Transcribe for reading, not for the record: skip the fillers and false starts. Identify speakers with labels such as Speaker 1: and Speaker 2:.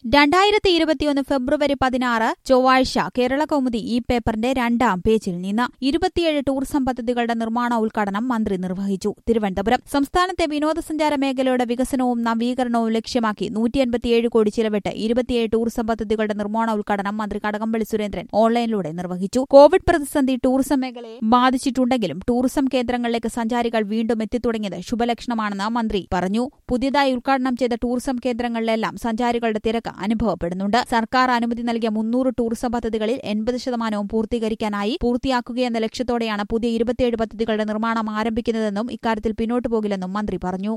Speaker 1: 2021 ഫെബ്രുവരി 16 ചൊവ്വാഴ്ച കേരളകൗമുദി ഈ പേപ്പറിന്റെ 2-ാം പേജിൽ നിന്ന് 27 ടൂറിസം പദ്ധതികളുടെ നിർമ്മാണ ഉദ്ഘാടനം മന്ത്രി നിർവഹിച്ചു. തിരുവനന്തപുരം സംസ്ഥാനത്തെ വിനോദസഞ്ചാര മേഖലയുടെ വികസനവും നവീകരണവും ലക്ഷ്യമാക്കി 187 കോടി ചിലവിട്ട് 27 ടൂറിസം പദ്ധതികളുടെ നിർമ്മാണ ഉദ്ഘാടനം മന്ത്രി കടകംപള്ളി സുരേന്ദ്രൻ ഓൺലൈനിലൂടെ നിർവഹിച്ചു. കോവിഡ് പ്രതിസന്ധി ടൂറിസം മേഖലയെ ബാധിച്ചിട്ടുണ്ടെങ്കിലും ടൂറിസം കേന്ദ്രങ്ങളിലേക്ക് സഞ്ചാരികൾ വീണ്ടും എത്തിത്തുടങ്ങിയത് ശുഭലക്ഷണമാണെന്ന് മന്ത്രി പറഞ്ഞു. പുതിയതായി ഉദ്ഘാടനം ചെയ്ത ടൂറിസം കേന്ദ്രങ്ങളിലെല്ലാം സഞ്ചാരികളുടെ തിരക്ക് അനുഭവപ്പെടുന്നുണ്ട്. സർക്കാർ അനുമതി നൽകിയ 300 ടൂറിസം പദ്ധതികളിൽ 80% പൂർത്തിയാക്കുകയെന്ന ലക്ഷ്യത്തോടെയാണ് പുതിയ 27 പദ്ധതികളുടെ നിർമ്മാണം ആരംഭിക്കുന്നതെന്നും ഇക്കാര്യത്തിൽ പിന്നോട്ടു പോകില്ലെന്നും മന്ത്രി പറഞ്ഞു.